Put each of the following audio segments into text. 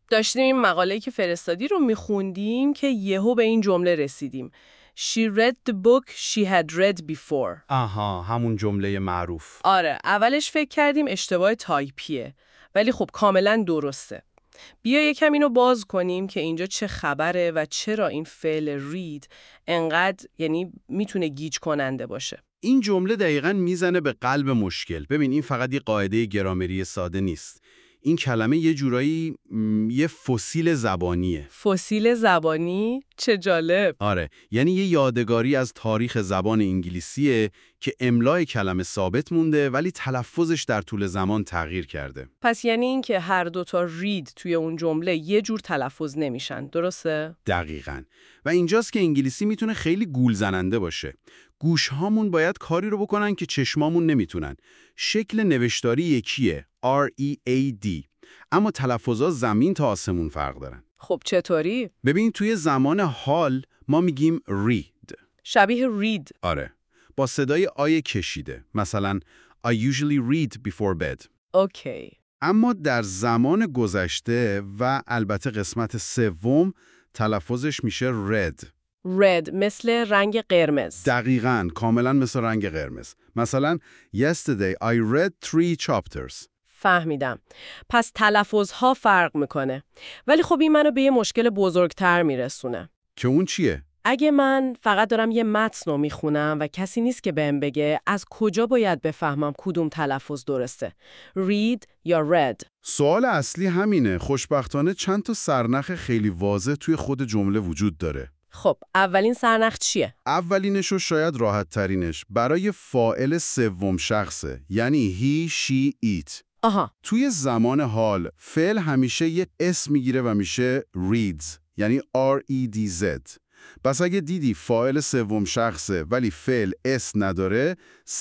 داشتیم این مقاله‌ای که فرستادی رو میخوندیم که یهو به این جمله رسیدیم. She read the book she had read before. آها، همون جمله معروف. آره، اولش فکر کردیم اشتباه تایپیه، ولی خب کاملا درسته. بیا یکم اینو باز کنیم که اینجا چه خبره و چرا این فعل read انقدر میتونه گیج کننده باشه. این جمله دقیقاً میزنه به قلب مشکل. ببین، این فقط یه قاعده گرامری ساده نیست. این کلمه یه جورایی یه فسیل زبانیه. فسیل زبانی؟ چه جالب. آره، یعنی یه یادگاری از تاریخ زبان انگلیسیه که املای کلمه ثابت مونده ولی تلفظش در طول زمان تغییر کرده. پس یعنی این که هر دوتا read توی اون جمله یه جور تلفظ نمیشن، درسته؟ دقیقاً. و اینجاست که انگلیسی میتونه خیلی گول زننده باشه. گوشهامون باید کاری رو بکنن که چشمامون نمیتونن. شکل نوشتاری یکیه، R-E-A-D. اما تلفظها زمین تا آسمون فرق دارن. خب چطوری؟ ببین، توی زمان حال ما میگیم read. شبیه read. آره، با صدای آی کشیده. مثلا I usually read before bed. اوکی. اما در زمان گذشته و البته قسمت سوم تلفظش میشه red. red مثل رنگ قرمز. دقیقاً، کاملا مثل رنگ قرمز. مثلا yesterday I read 3 chapters. فهمیدم. پس تلفظها فرق میکنه. ولی خب این منو به یه مشکل بزرگتر میرسونه. که اون چیه؟ اگه من فقط دارم یه متن رو میخونم و کسی نیست که بهم بگه از کجا باید بفهمم کدوم تلفظ درسته؟ read یا read؟ سوال اصلی همینه. خوشبختانه چند تا سرنخ خیلی واضح توی خود جمله وجود داره. خب اولین سرنخ چیه؟ اولینش و شاید راحت ترینش برای فاعل سوم شخصه، یعنی he, she, it. آها. توی زمان حال فعل همیشه یه اسم میگیره و میشه reads، یعنی R-E-D-Z. پس اگه دیدی فاعل سوم شخصه ولی فعل اس نداره،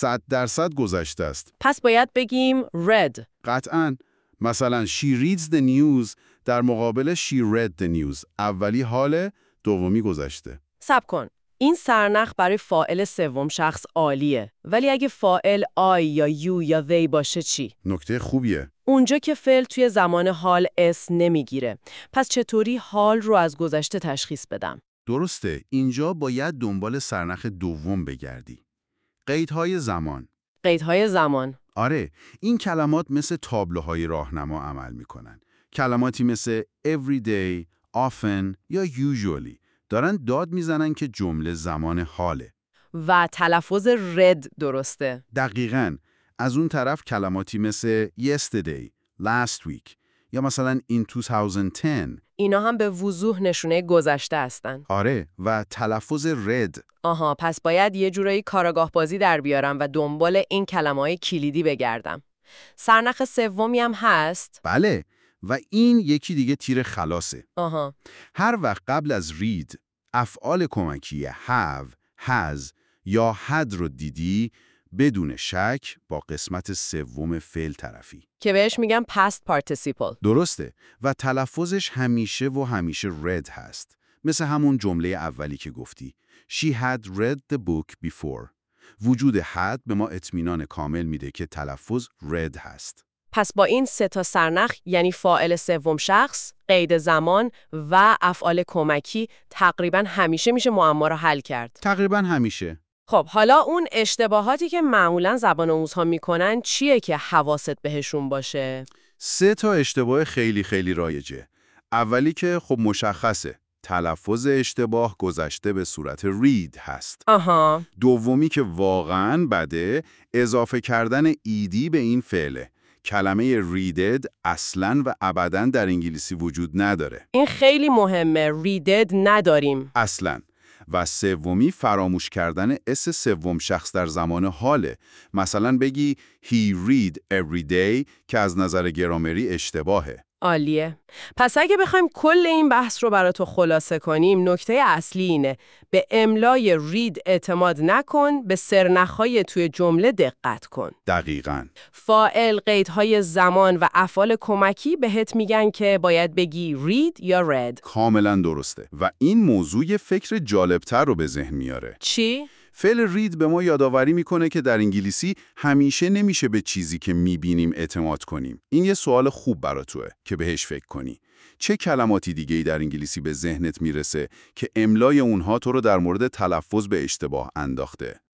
100% گذشته است. پس باید بگیم read. قطعاً. مثلا she reads the news در مقابل she read the news. اولی حاله، دومی گذشته. صبر کن. این سرنخ برای فاعل سوم شخص عالیه. ولی اگه فاعل I یا you یا they باشه چی؟ نکته خوبیه. اونجا که فعل توی زمان حال اس نمیگیره. پس چطوری حال رو از گذشته تشخیص بدم؟ درسته، اینجا باید دنبال سرنخ دوم بگردی. قیدهای زمان. قیدهای زمان. آره، این کلمات مثل تابلوهای راهنما عمل میکنن. کلماتی مثل everyday، often یا usually دارن داد میزنن که جمله زمان حاله. و تلفظ رد درسته. دقیقاً. از اون طرف کلماتی مثل yesterday، last week یا مثلا in 2010. اینا هم به وضوح نشونه گذشته هستن. آره، و تلفظ رد. آها، پس باید یه جورایی کاراگاه بازی در بیارم و دنبال این کلمه‌های کلیدی بگردم. سرنخ سومی هم هست؟ بله، و این یکی دیگه تیر خلاصه. آها. هر وقت قبل از read افعال کمکی have، has یا had رو دیدی، بدون شک با قسمت سوم فعل طرفی که بهش میگم past participle. درسته، و تلفظش همیشه و همیشه read هست. مثل همون جمله اولی که گفتی She had read the book before. وجود had به ما اطمینان کامل میده که تلفظ read هست. پس با این 3 تا سرنخ، یعنی فاعل سوم شخص، قید زمان و افعال کمکی، تقریبا همیشه میشه معما رو حل کرد. تقریبا همیشه. خب حالا اون اشتباهاتی که معمولاً زبان آموزها میکنن چیه که حواست بهشون باشه؟ 3 تا اشتباه خیلی خیلی رایجه. اولی که خب مشخصه، تلفظ اشتباه گذشته به صورت read هست. آها. دومی که واقعاً بده، اضافه کردن ایدی به این فعله. کلمه readed اصلاً و ابداً در انگلیسی وجود نداره. این خیلی مهمه. readed نداریم. اصلاً. و سومی فراموش کردن اس سوم شخص در زمان حاله. مثلا بگی he read every day که از نظر گرامری اشتباهه. عالیه. پس اگه بخوایم کل این بحث رو برای تو خلاصه کنیم، نکته اصلی اینه: به املای رید اعتماد نکن، به سرنخ‌های توی جمله دقت کن. دقیقاً. فاعل، قیدهای زمان و افعال کمکی بهت میگن که باید بگی read یا read. کاملا درسته. و این موضوع یه فکر جالبتر رو به ذهن میاره. چی؟ فعل رید به ما یادآوری میکنه که در انگلیسی همیشه نمیشه به چیزی که میبینیم اعتماد کنیم. این یه سوال خوب براتوه که بهش فکر کنی. چه کلماتی دیگه‌ای در انگلیسی به ذهنت میرسه که املای اونها تو رو در مورد تلفظ به اشتباه انداخته؟